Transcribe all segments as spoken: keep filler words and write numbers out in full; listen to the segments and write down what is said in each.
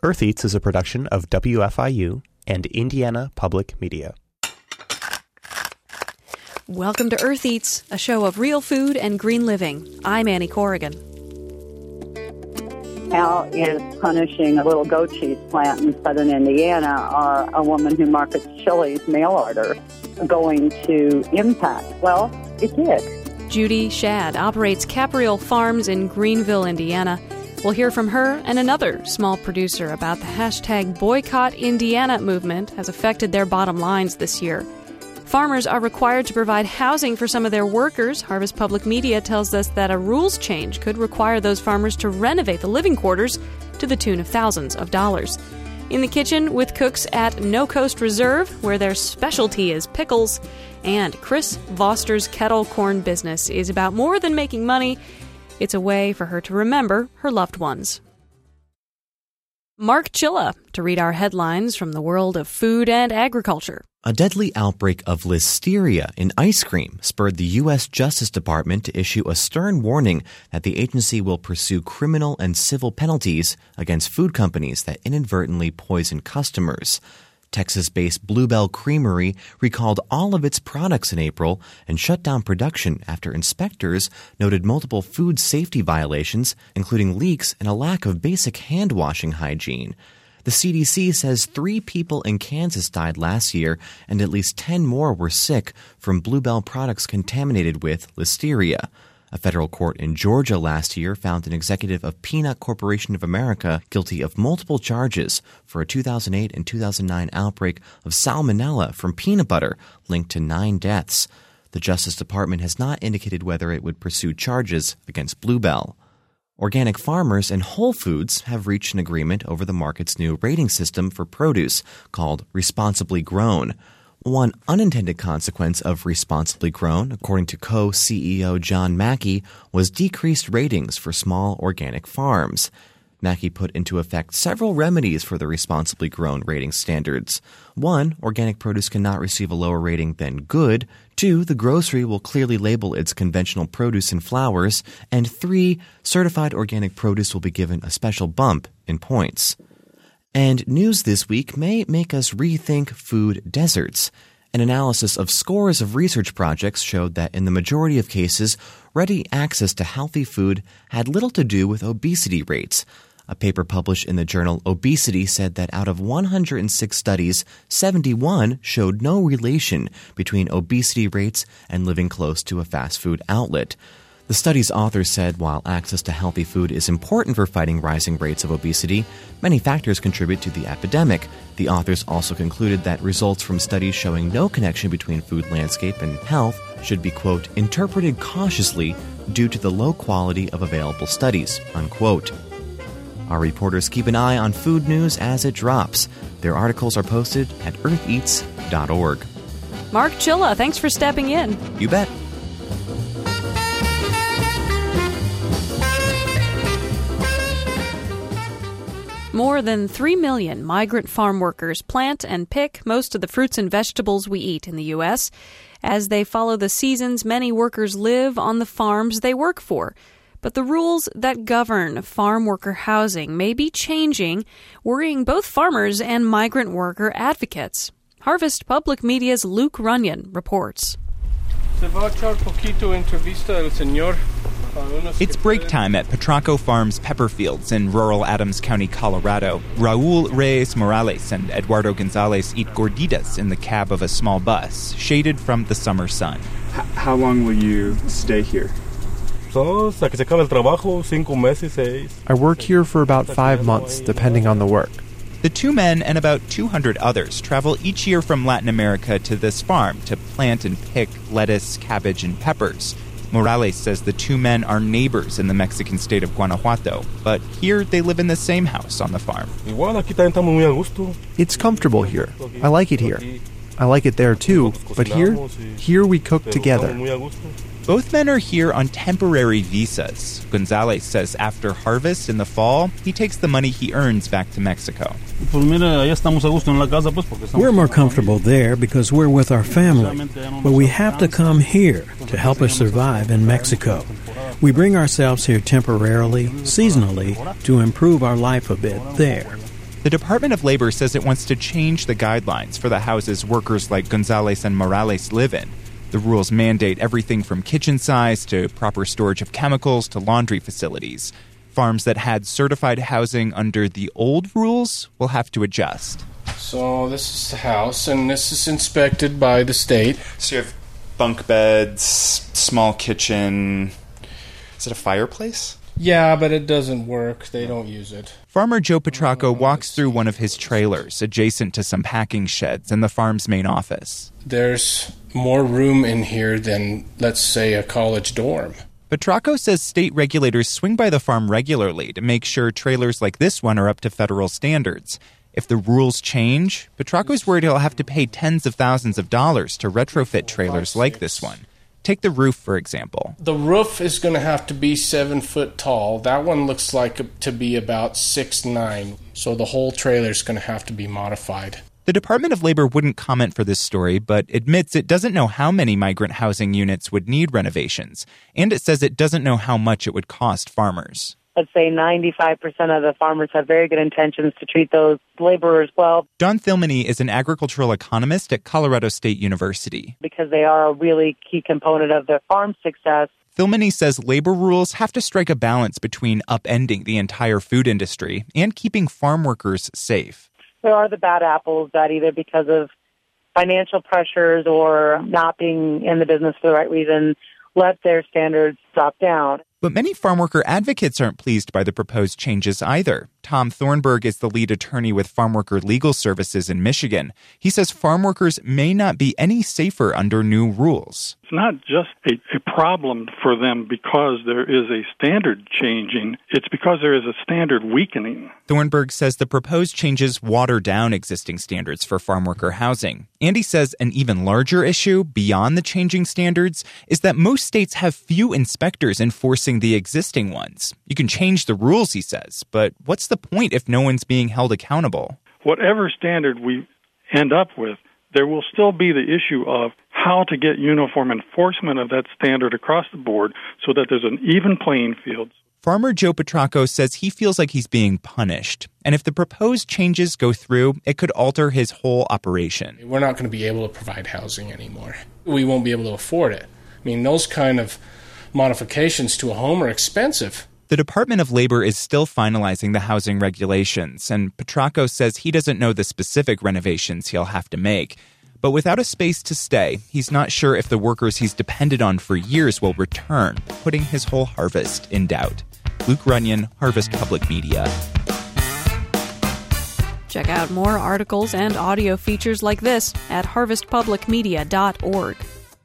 Earth Eats is a production of W F I U and Indiana Public Media. Welcome to Earth Eats, a show of real food and green living. I'm Annie Corrigan. Al is punishing a little goat cheese plant in southern Indiana, or a woman who markets chilies mail order going to impact. Well, it did. Judy Shad operates Capriole Farms in Greenville, Indiana. We'll hear from her and another small producer about the hashtag Boycott Indiana movement has affected their bottom lines this year. Farmers are required to provide housing for some of their workers. Harvest Public Media tells us that a rules change could require those farmers to renovate the living quarters to the tune of thousands of dollars. In the kitchen with cooks at No Coast Reserve, where their specialty is pickles. And Chris Voster's kettle corn business is about more than making money. It's a way for her to remember her loved ones. Mark Chilla to read our headlines from the world of food and agriculture. A deadly outbreak of listeria in ice cream spurred the U S Justice Department to issue a stern warning that the agency will pursue criminal and civil penalties against food companies that inadvertently poison customers. Texas-based Bluebell Creamery recalled all of its products in April and shut down production after inspectors noted multiple food safety violations, including leaks and a lack of basic hand-washing hygiene. The C D C says three people in Kansas died last year and at least ten more were sick from Bluebell products contaminated with listeria. A federal court in Georgia last year found an executive of Peanut Corporation of America guilty of multiple charges for a two thousand eight and two thousand nine outbreak of salmonella from peanut butter linked to nine deaths. The Justice Department has not indicated whether it would pursue charges against Bluebell. Organic farmers and Whole Foods have reached an agreement over the market's new rating system for produce called Responsibly Grown. One unintended consequence of Responsibly Grown, according to co-C E O John Mackey, was decreased ratings for small organic farms. Mackey put into effect several remedies for the Responsibly Grown rating standards. One, organic produce cannot receive a lower rating than good. Two, the grocery will clearly label its conventional produce and flowers. And three, certified organic produce will be given a special bump in points. And news this week may make us rethink food deserts. An analysis of scores of research projects showed that in the majority of cases, ready access to healthy food had little to do with obesity rates. A paper published in the journal Obesity said that out of one hundred six studies, seventy-one showed no relation between obesity rates and living close to a fast food outlet. The study's authors said while access to healthy food is important for fighting rising rates of obesity, many factors contribute to the epidemic. The authors also concluded that results from studies showing no connection between food landscape and health should be, quote, interpreted cautiously due to the low quality of available studies, unquote. Our reporters keep an eye on food news as it drops. Their articles are posted at earth eats dot org. Mark Chilla, thanks for stepping in. You bet. More than three million migrant farm workers plant and pick most of the fruits and vegetables we eat in the U S As they follow the seasons, many workers live on the farms they work for. But the rules that govern farm worker housing may be changing, worrying both farmers and migrant worker advocates. Harvest Public Media's Luke Runyon reports. It's break time at Petraco Farms pepper fields in rural Adams County, Colorado. Raul Reyes Morales and Eduardo Gonzalez eat gorditas in the cab of a small bus, shaded from the summer sun. H- how long will you stay here? I work here for about five months, depending on the work. The two men and about two hundred others travel each year from Latin America to this farm to plant and pick lettuce, cabbage, and peppers. Morales says the two men are neighbors in the Mexican state of Guanajuato, but here they live in the same house on the farm. It's comfortable here. I like it here. I like it there too, but here, here we cook together. Both men are here on temporary visas. Gonzalez says after harvest in the fall, he takes the money he earns back to Mexico. We're more comfortable there because we're with our family, but we have to come here to help us survive in Mexico. We bring ourselves here temporarily, seasonally, to improve our life a bit there. The Department of Labor says it wants to change the guidelines for the houses workers like Gonzalez and Morales live in. The rules mandate everything from kitchen size to proper storage of chemicals to laundry facilities. Farms that had certified housing under the old rules will have to adjust. So this is the house, and this is inspected by the state. So you have bunk beds, small kitchen. Is it a fireplace? Yeah, but it doesn't work. They don't use it. Farmer Joe Petracco walks through one of his trailers adjacent to some packing sheds in the farm's main office. There's more room in here than, let's say, a college dorm. Petracco says state regulators swing by the farm regularly to make sure trailers like this one are up to federal standards. If the rules change, Petracco's worried he'll have to pay tens of thousands of dollars to retrofit trailers like this one. Take the roof, for example. The roof is going to have to be seven foot tall. That one looks like to be about six nine. So the whole trailer is going to have to be modified. The Department of Labor wouldn't comment for this story, but admits it doesn't know how many migrant housing units would need renovations. And it says it doesn't know how much it would cost farmers. Let's say ninety-five percent of the farmers have very good intentions to treat those laborers well. Don Thilmany is an agricultural economist at Colorado State University. Because they are a really key component of their farm success. Thilmany says labor rules have to strike a balance between upending the entire food industry and keeping farm workers safe. There are the bad apples that either because of financial pressures or not being in the business for the right reason, let their standards drop down. But many farm worker advocates aren't pleased by the proposed changes either. Tom Thornburg is the lead attorney with Farm Worker Legal Services in Michigan. He says farm workers may not be any safer under new rules. It's not just a, a problem for them because there is a standard changing. It's because there is a standard weakening. Thornburg says the proposed changes water down existing standards for farm worker housing. And he says an even larger issue beyond the changing standards is that most states have few inspectors enforcing the existing ones. You can change the rules, he says, but what's the point if no one's being held accountable? Whatever standard we end up with, there will still be the issue of how to get uniform enforcement of that standard across the board so that there's an even playing field. Farmer Joe Petracco says he feels like he's being punished. And if the proposed changes go through, it could alter his whole operation. We're not going to be able to provide housing anymore. We won't be able to afford it. I mean, those kind of modifications to a home are expensive. The Department of Labor is still finalizing the housing regulations, and Petracco says he doesn't know the specific renovations he'll have to make. But without a space to stay, he's not sure if the workers he's depended on for years will return, putting his whole harvest in doubt. Luke Runyon, Harvest Public Media. Check out more articles and audio features like this at harvest public media dot org.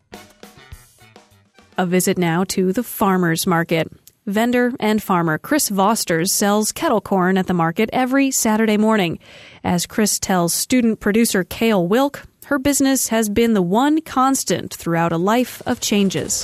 A visit now to the farmers market. Vendor and farmer Chris Vosters sells kettle corn at the market every Saturday morning. As Chris tells student producer Cale Wilk, her business has been the one constant throughout a life of changes.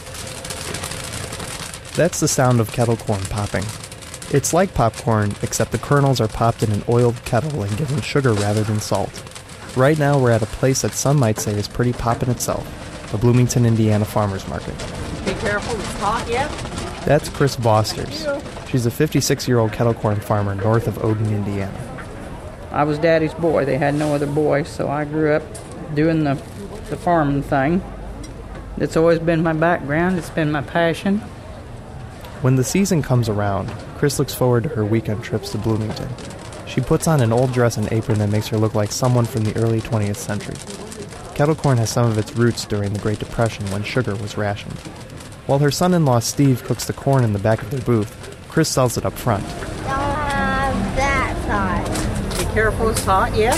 That's the sound of kettle corn popping. It's like popcorn, except the kernels are popped in an oiled kettle and given sugar rather than salt. Right now we're at a place that some might say is pretty poppin' itself, the Bloomington, Indiana Farmers Market. Be careful, it's hot yet? That's Chris Vosters. She's a fifty-six-year-old kettle corn farmer north of Odin, Indiana. I was Daddy's boy. They had no other boys, so I grew up doing the, the farming thing. It's always been my background. It's been my passion. When the season comes around, Chris looks forward to her weekend trips to Bloomington. She puts on an old dress and apron that makes her look like someone from the early twentieth century. Kettle corn has some of its roots during the Great Depression when sugar was rationed. While her son-in-law Steve cooks the corn in the back of their booth, Chris sells it up front. Don't have that hot. Be careful, it's hot yet?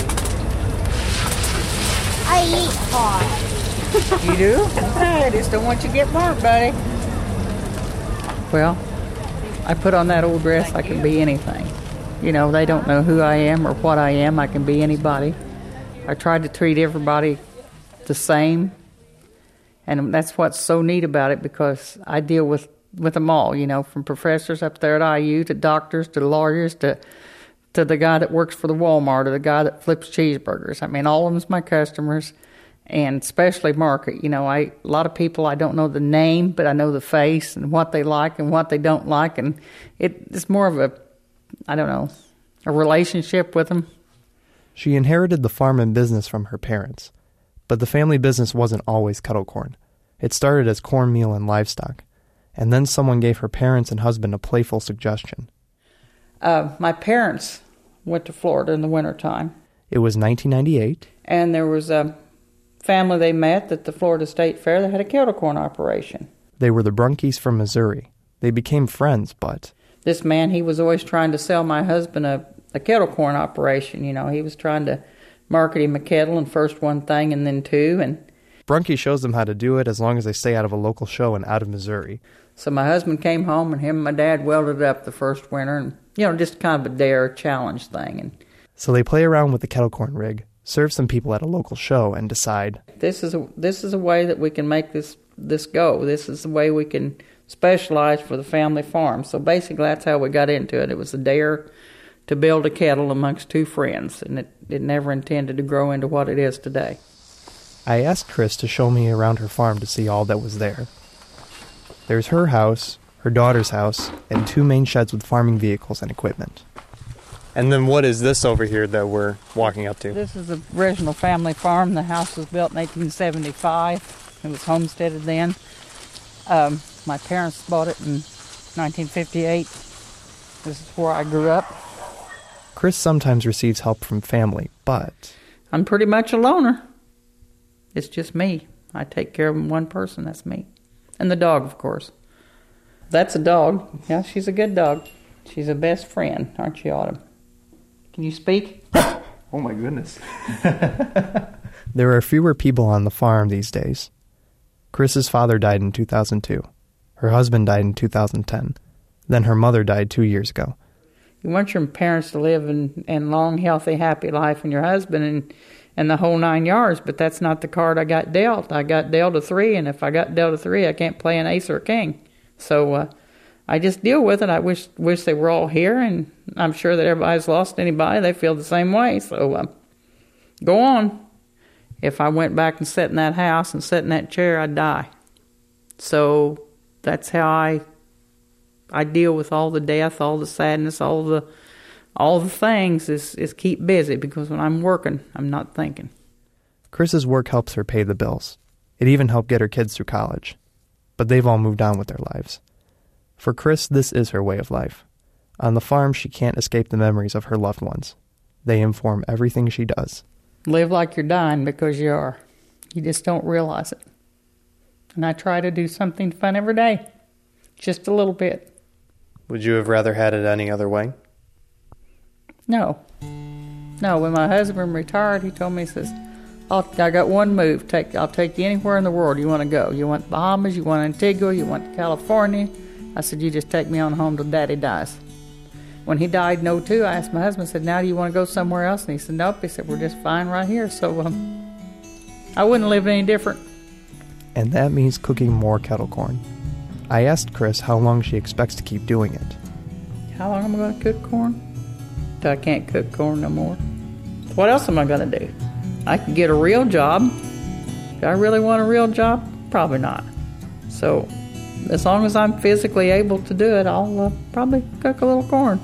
I eat hot. You do? I just don't want you to get burnt, buddy. Well, I put on that old dress, I can be anything. You know, they don't know who I am or what I am. I can be anybody. I tried to treat everybody the same. And that's what's so neat about it, because I deal with, with them all, you know, from professors up there at I U to doctors to lawyers to to the guy that works for the Walmart or the guy that flips cheeseburgers. I mean, all of them's my customers, and especially market. You know, I a lot of people, I don't know the name, but I know the face and what they like and what they don't like. And it, it's more of a, I don't know, a relationship with them. She inherited the farm and business from her parents, but the family business wasn't always kettle corn. It started as cornmeal and livestock, and then someone gave her parents and husband a playful suggestion. Uh, my parents went to Florida in the wintertime. It was nineteen ninety-eight. And there was a family they met at the Florida State Fair that had a kettle corn operation. They were the Brunkies from Missouri. They became friends, but... This man, he was always trying to sell my husband a, a kettle corn operation. You know, he was trying to market him a kettle, and first one thing and then two, and... Brunky shows them how to do it as long as they stay out of a local show and out of Missouri. So my husband came home, and him and my dad welded it up the first winter, and, you know, just kind of a dare challenge thing. And so they play around with the kettle corn rig, serve some people at a local show, and decide... This is a, this is a way that we can make this, this go. This is the way we can specialize for the family farm. So basically that's how we got into it. It was a dare to build a kettle amongst two friends, and it, it never intended to grow into what it is today. I asked Chris to show me around her farm to see all that was there. There's her house, her daughter's house, and two main sheds with farming vehicles and equipment. And then what is this over here that we're walking up to? This is the original family farm. The house was built in eighteen seventy-five. It was homesteaded then. Um, my parents bought it in nineteen fifty-eight. This is where I grew up. Chris sometimes receives help from family, but... I'm pretty much a loner. It's just me. I take care of one person, that's me. And the dog, of course. That's a dog. Yeah, she's a good dog. She's a best friend, aren't you, Autumn? Can you speak? Oh my goodness. There are fewer people on the farm these days. Chris's father died in two thousand two. Her husband died in two thousand ten. Then her mother died two years ago. You want your parents to live in, in long, healthy, happy life, and your husband and, and the whole nine yards, but that's not the card I got dealt. I got dealt a three, and if I got dealt a three, I can't play an ace or a king. So uh, I just deal with it. I wish wish they were all here, and I'm sure that everybody's lost anybody. They feel the same way, so uh, go on. If I went back and sat in that house and sat in that chair, I'd die. So that's how I I deal with all the death, all the sadness, all the all the things is, is keep busy, because when I'm working, I'm not thinking. Chris's work helps her pay the bills. It even helped get her kids through college. But they've all moved on with their lives. For Chris, this is her way of life. On the farm, she can't escape the memories of her loved ones. They inform everything she does. Live like you're dying, because you are. You just don't realize it. And I try to do something fun every day. Just a little bit. Would you have rather had it any other way? No. No, when my husband retired, he told me, he says, I'll, I got one move. Take, I'll take you anywhere in the world you want to go. You want Bahamas, you want Antigua, you want California. I said, you just take me on home till Daddy dies. When he died in oh two, I asked my husband, I said, now do you want to go somewhere else? And he said, nope. He said, we're just fine right here. So um, I wouldn't live any different. And that means cooking more kettle corn. I asked Chris how long she expects to keep doing it. How long am I going to cook corn? Till I can't cook corn no more. What else am I going to do? I could get a real job. Do I really want a real job? Probably not. So as long as I'm physically able to do it, I'll uh, probably cook a little corn.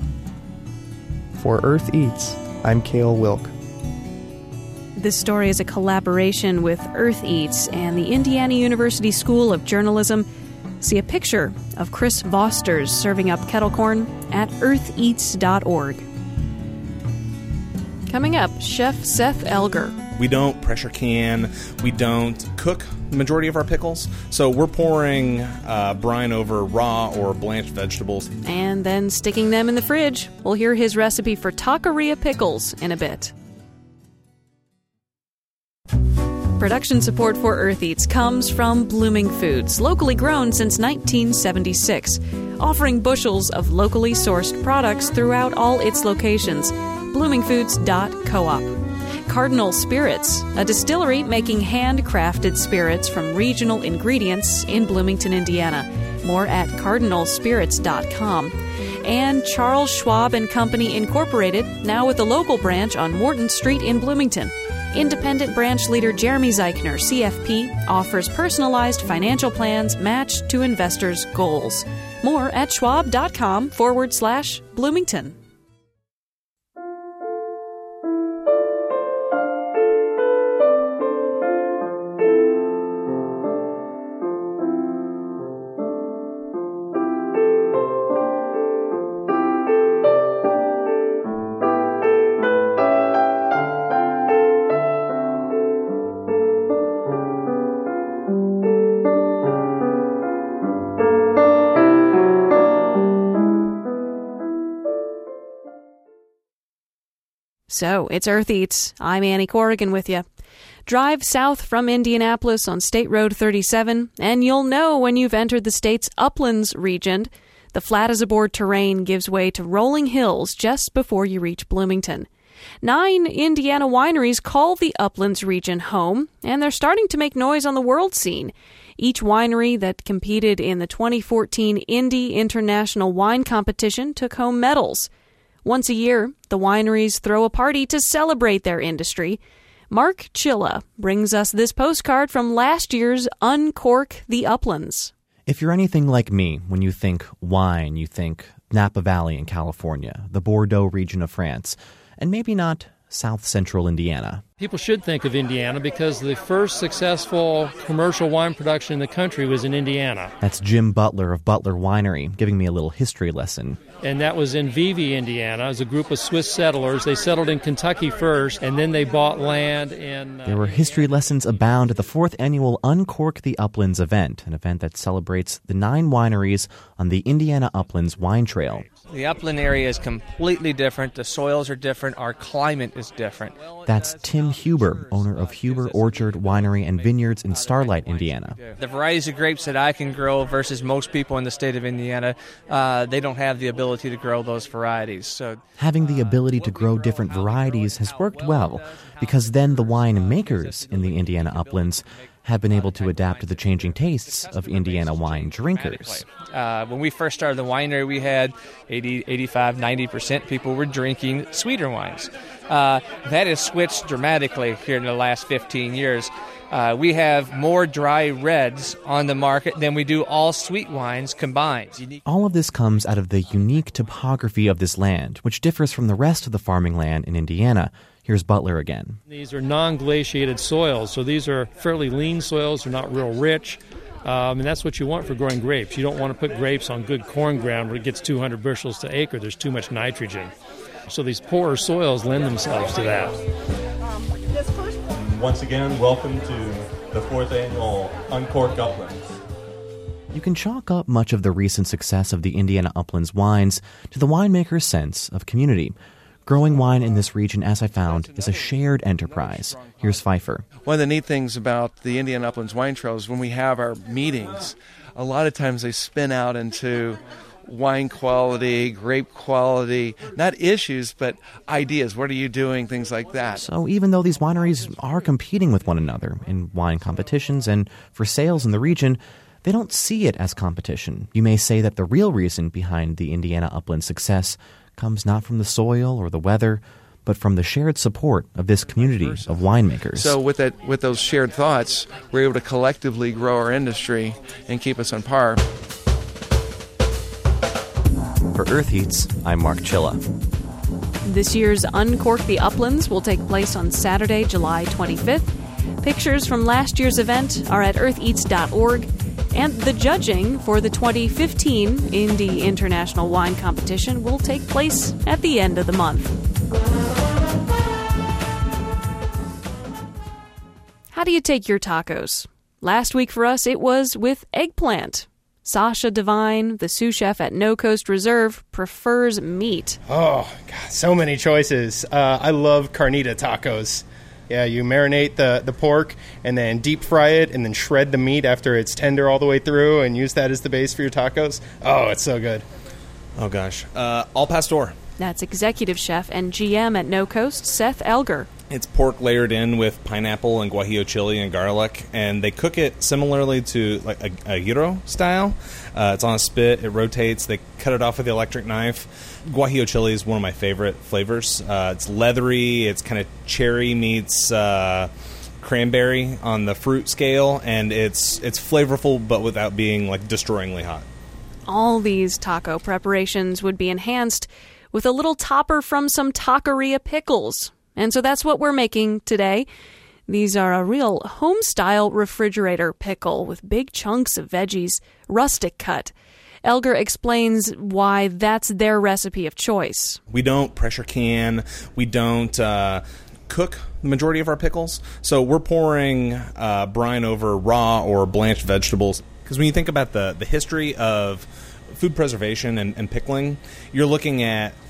For Earth Eats, I'm Cale Wilk. This story is a collaboration with Earth Eats and the Indiana University School of Journalism. See a picture of Chris Vosters serving up kettle corn at earth eats dot org. Coming up, Chef Seth Elger. We don't pressure can. We don't cook the majority of our pickles. So we're pouring uh, brine over raw or blanched vegetables. And then sticking them in the fridge. We'll hear his recipe for taqueria pickles in a bit. Production support for Earth Eats comes from Blooming Foods, locally grown since nineteen seventy-six, offering bushels of locally sourced products throughout all its locations. blooming foods dot coop. Cardinal Spirits, a distillery making handcrafted spirits from regional ingredients in Bloomington, Indiana. More at cardinal spirits dot com. And Charles Schwab and Company Incorporated, now with a local branch on Morton Street in Bloomington. Independent branch leader Jeremy Zeichner, C F P, offers personalized financial plans matched to investors' goals. More at schwab dot com forward slash Bloomington. So, it's Earth Eats. I'm Annie Corrigan with you. Drive south from Indianapolis on State Road thirty-seven, and you'll know when you've entered the state's uplands region. The flat-as-a-board terrain gives way to rolling hills just before you reach Bloomington. Nine Indiana wineries call the uplands region home, and they're starting to make noise on the world scene. Each winery that competed in the twenty fourteen Indy International Wine Competition took home medals. Once a year, the wineries throw a party to celebrate their industry. Mark Chilla brings us this postcard from last year's Uncork the Uplands. If you're anything like me, when you think wine, you think Napa Valley in California, the Bordeaux region of France, and maybe not South Central Indiana. People should think of Indiana because the first successful commercial wine production in the country was in Indiana. That's Jim Butler of Butler Winery, giving me a little history lesson. And that was in Vevey, Indiana. It was a group of Swiss settlers. They settled in Kentucky first, and then they bought land in... Uh, there were history lessons abound at the fourth annual Uncork the Uplands event, an event that celebrates the nine wineries on the Indiana Uplands Wine Trail. The upland area is completely different. The soils are different. Our climate is different. That's Tim Huber, owner of Huber Orchard Winery and Vineyards in Starlight, Indiana. The varieties of grapes that I can grow versus most people in the state of Indiana, uh, they don't have the ability to grow those varieties. So having the ability to grow different varieties has worked well, because then the wine makers in the Indiana uplands have been able to adapt to the changing tastes of Indiana wine drinkers. Uh, when we first started the winery, we had eighty, eighty-five, ninety percent people were drinking sweeter wines. Uh, that has switched dramatically here in the last fifteen years. Uh, we have more dry reds on the market than we do all sweet wines combined. All of this comes out of the unique topography of this land, which differs from the rest of the farming land in Indiana. Here's Butler again. These are non-glaciated soils, so these are fairly lean soils. They're not real rich, um, and that's what you want for growing grapes. You don't want to put grapes on good corn ground where it gets two hundred bushels to acre. There's too much nitrogen. So these poorer soils lend themselves to that. Once again, welcome to the fourth annual Uncork Uplands. You can chalk up much of the recent success of the Indiana Uplands wines to the winemaker's sense of community. Growing wine in this region, as I found, is a shared enterprise. Here's Pfeiffer. One of the neat things about the Indiana Uplands Wine Trail is when we have our meetings, a lot of times they spin out into wine quality, grape quality, not issues, but ideas. What are you doing? Things like that. So even though these wineries are competing with one another in wine competitions and for sales in the region, they don't see it as competition. You may say that the real reason behind the Indiana Uplands success comes not from the soil or the weather, but from the shared support of this community of winemakers. So with that, with those shared thoughts, we're able to collectively grow our industry and keep us on par. For Earth Eats, I'm Mark Chilla. This year's Uncork the Uplands will take place on Saturday, July twenty-fifth. Pictures from last year's event are at earth eats dot org. And the judging for the twenty fifteen Indy International Wine Competition will take place at the end of the month. How do you take your tacos? Last week for us, it was with eggplant. Sasha Devine, the sous chef at No Coast Reserve, prefers meat. Oh, God, so many choices. Uh, I love carnita tacos. Yeah, you marinate the, the pork and then deep fry it and then shred the meat after it's tender all the way through and use that as the base for your tacos. Oh, it's so good. Oh, gosh. Uh, al pastor. That's executive chef and G M at No Coast, Seth Elger. It's pork layered in with pineapple and guajillo chili and garlic, and they cook it similarly to like a, a gyro style. Uh, it's on a spit. It rotates. They cut it off with the electric knife. Guajillo chili is one of my favorite flavors. Uh, it's leathery. It's kind of cherry meets uh, cranberry on the fruit scale, and it's it's flavorful but without being like destroyingly hot. All these taco preparations would be enhanced with a little topper from some taqueria pickles. And so that's what we're making today. These are a real home-style refrigerator pickle with big chunks of veggies, rustic cut. Elger explains why that's their recipe of choice. We don't pressure can. We don't uh, cook the majority of our pickles. So we're pouring uh, brine over raw or blanched vegetables. Because when you think about the, the history of food preservation and, and pickling, you're looking at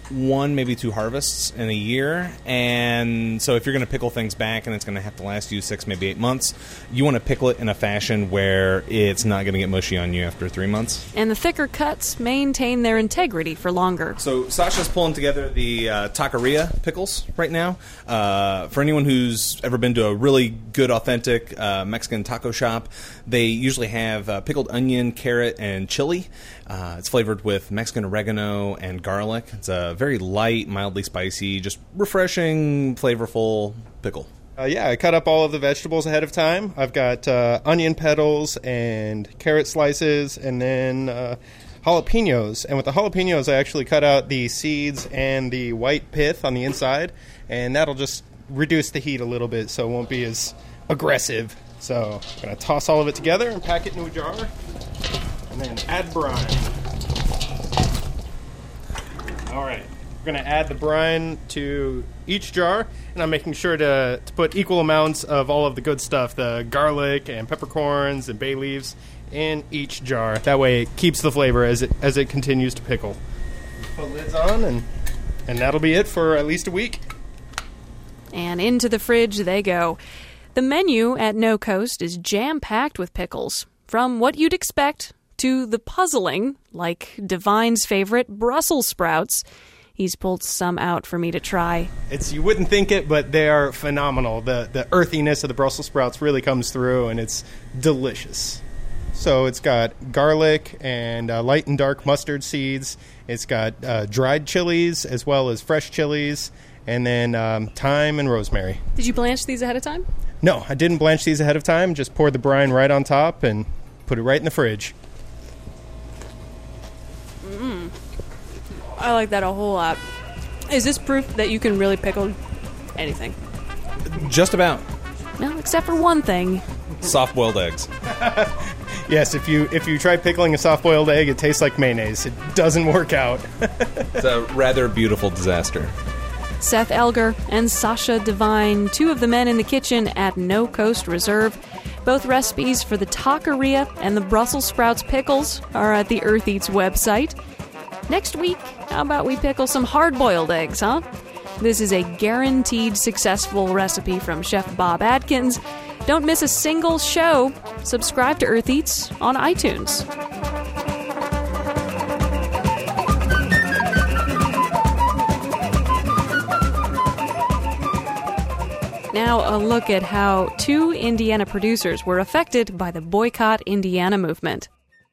one, maybe two harvests in a year. And so if you're going to pickle things back and it's going to have to last you six, maybe eight months, you want to pickle it in a fashion where it's not going to get mushy on you after three months. And the thicker cuts maintain their integrity for longer. So Sasha's pulling together the uh, taqueria pickles right now. Uh, for anyone who's ever been to a really good, authentic uh, Mexican taco shop, they usually have uh, pickled onion, carrot, and chili. Uh, it's flavored with Mexican oregano and garlic. It's a very light, mildly spicy, just refreshing, flavorful pickle. Uh, yeah, I cut up all of the vegetables ahead of time. I've got uh, onion petals and carrot slices and then uh, jalapenos. And with the jalapenos, I actually cut out the seeds and the white pith on the inside, and that'll just reduce the heat a little bit so it won't be as aggressive. So I'm going to toss all of it together and pack it into a jar. And then add brine. All right. We're going to add the brine to each jar, and I'm making sure to, to put equal amounts of all of the good stuff, the garlic and peppercorns and bay leaves, in each jar. That way it keeps the flavor as it as it continues to pickle. Put lids on, and, and that'll be it for at least a week. And into the fridge they go. The menu at No Coast is jam-packed with pickles, from what you'd expect to the puzzling, like Divine's favorite, Brussels sprouts. He's pulled some out for me to try. It's you wouldn't think it, but they are phenomenal. The the earthiness of the Brussels sprouts really comes through, and it's delicious. So it's got garlic and uh, light and dark mustard seeds. It's got uh, dried chilies as well as fresh chilies, and then um, thyme and rosemary. Did you blanch these ahead of time? No, I didn't blanch these ahead of time. Just poured the brine right on top and put it right in the fridge. Mm. I like that a whole lot. Is this proof that you can really pickle anything? Just about. No, except for one thing. Soft-boiled eggs. Yes, if you if you try pickling a soft-boiled egg, it tastes like mayonnaise. It doesn't work out. It's a rather beautiful disaster. Seth Elger and Sasha Divine, two of the men in the kitchen at No Coast Reserve. Both recipes for the taqueria and the Brussels sprouts pickles are at the Earth Eats website. Next week, how about we pickle some hard-boiled eggs, huh? This is a guaranteed successful recipe from Chef Bob Atkins. Don't miss a single show. Subscribe to Earth Eats on iTunes. Now, a look at how two Indiana producers were affected by the Boycott Indiana movement.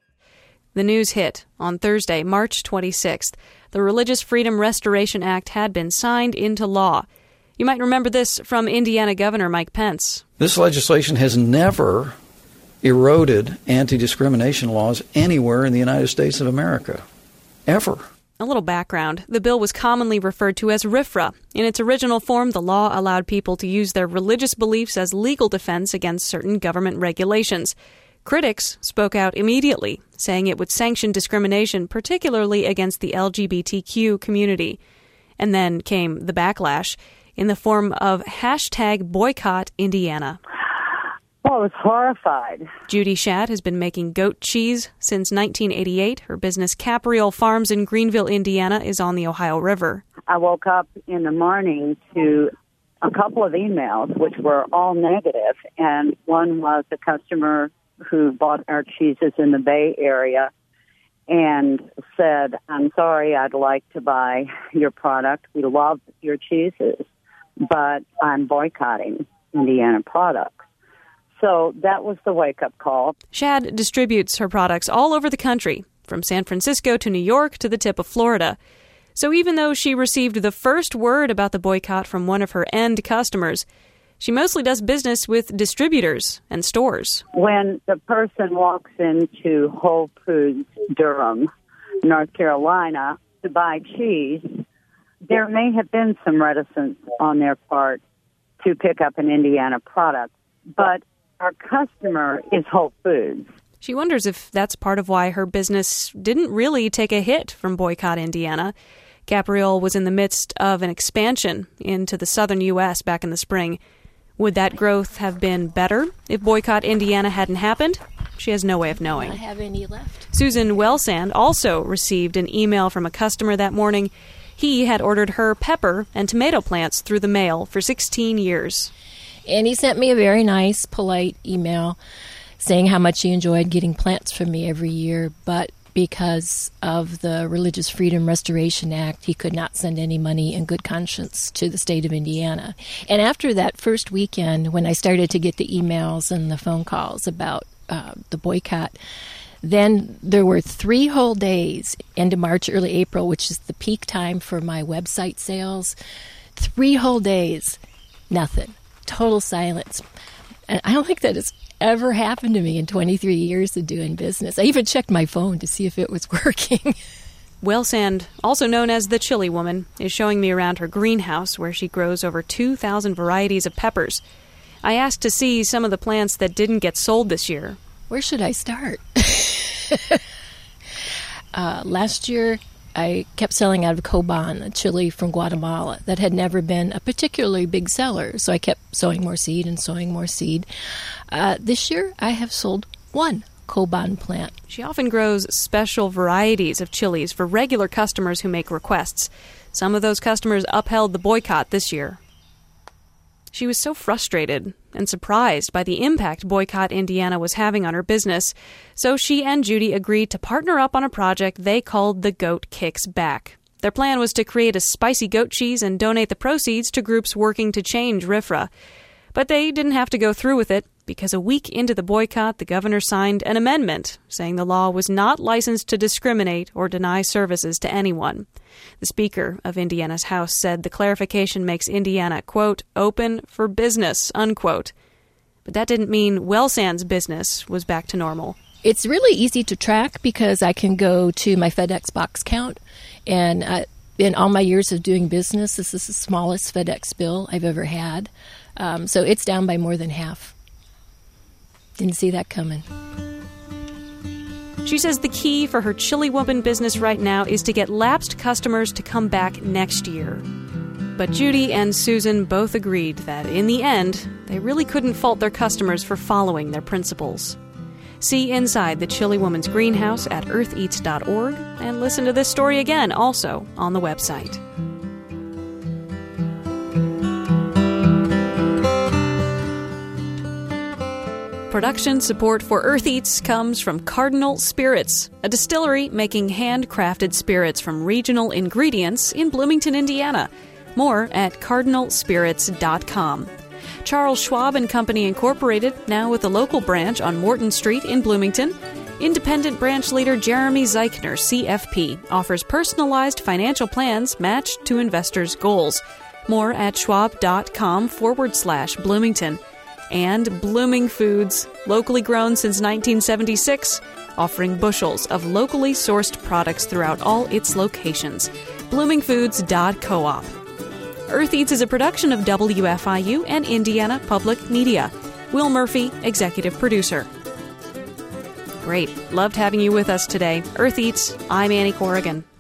The news hit on Thursday, March twenty-sixth. The Religious Freedom Restoration Act had been signed into law. You might remember this from Indiana Governor Mike Pence. This legislation has never eroded anti-discrimination laws anywhere in the United States of America. Ever. A little background. The bill was commonly referred to as RFRA. In its original form, the law allowed people to use their religious beliefs as legal defense against certain government regulations. Critics spoke out immediately, saying it would sanction discrimination, particularly against the L G B T Q community. And then came the backlash in the form of hashtag Boycott Indiana. Well, I was horrified. Judy Schadt has been making goat cheese since nineteen eighty-eight. Her business, Capriole Farms in Greenville, Indiana, is on the Ohio River. I woke up in the morning to a couple of emails, which were all negative, and one was a customer who bought our cheeses in the Bay Area and said, I'm sorry, I'd like to buy your product. We love your cheeses, but I'm boycotting Indiana products. So that was the wake-up call. Shad distributes her products all over the country, from San Francisco to New York to the tip of Florida. So even though she received the first word about the boycott from one of her end customers, she mostly does business with distributors and stores. When the person walks into Whole Foods, Durham, North Carolina, to buy cheese, there may have been some reticence on their part to pick up an Indiana product, but our customer is Whole Foods. She wonders if that's part of why her business didn't really take a hit from Boycott Indiana. Capriole was in the midst of an expansion into the southern U S back in the spring. Would that growth have been better if Boycott Indiana hadn't happened? She has no way of knowing. I have any left. Susan Wellsand also received an email from a customer that morning. He had ordered her pepper and tomato plants through the mail for sixteen years. And he sent me a very nice, polite email saying how much he enjoyed getting plants from me every year, but because of the Religious Freedom Restoration Act, he could not send any money in good conscience to the state of Indiana. And after that first weekend, when I started to get the emails and the phone calls about uh, the boycott, then there were three whole days, end of March, early April, which is the peak time for my website sales. Three whole days, nothing. Total silence. And I don't think that has ever happened to me in twenty-three years of doing business. I even checked my phone to see if it was working. Wellsand, also known as the Chili Woman, is showing me around her greenhouse where she grows over two thousand varieties of peppers. I asked to see some of the plants that didn't get sold this year. Where should I start? uh, last year, I kept selling out of Coban, a chili from Guatemala that had never been a particularly big seller, so I kept sowing more seed and sowing more seed. Uh, this year, I have sold one Coban plant. She often grows special varieties of chilies for regular customers who make requests. Some of those customers upheld the boycott this year. She was so frustrated and surprised by the impact Boycott Indiana was having on her business, so she and Judy agreed to partner up on a project they called The Goat Kicks Back. Their plan was to create a spicy goat cheese and donate the proceeds to groups working to change R F R A. But they didn't have to go through with it, because a week into the boycott, the governor signed an amendment saying the law was not licensed to discriminate or deny services to anyone. The Speaker of Indiana's House said the clarification makes Indiana, quote, open for business, unquote. But that didn't mean Wellsand's business was back to normal. It's really easy to track because I can go to my FedEx box count, and uh, in all my years of doing business, this is the smallest FedEx bill I've ever had. Um, so it's down by more than half. Didn't see that coming. She says the key for her Chili Woman business right now is to get lapsed customers to come back next year. But Judy and Susan both agreed that, in the end, they really couldn't fault their customers for following their principles. See inside the Chili Woman's greenhouse at earth eats dot org and listen to this story again, also on the website. Production support for Earth Eats comes from Cardinal Spirits, a distillery making handcrafted spirits from regional ingredients in Bloomington, Indiana. More at cardinal spirits dot com. Charles Schwab and Company Incorporated, now with a local branch on Morton Street in Bloomington. Independent branch leader Jeremy Zeichner, C F P, offers personalized financial plans matched to investors' goals. More at schwab.com forward slash Bloomington. And Blooming Foods, locally grown since nineteen seventy-six, offering bushels of locally sourced products throughout all its locations. blooming foods dot coop. Earth Eats is a production of W F I U and Indiana Public Media. Will Murphy, executive producer. Great. Loved having you with us today. Earth Eats, I'm Annie Corrigan.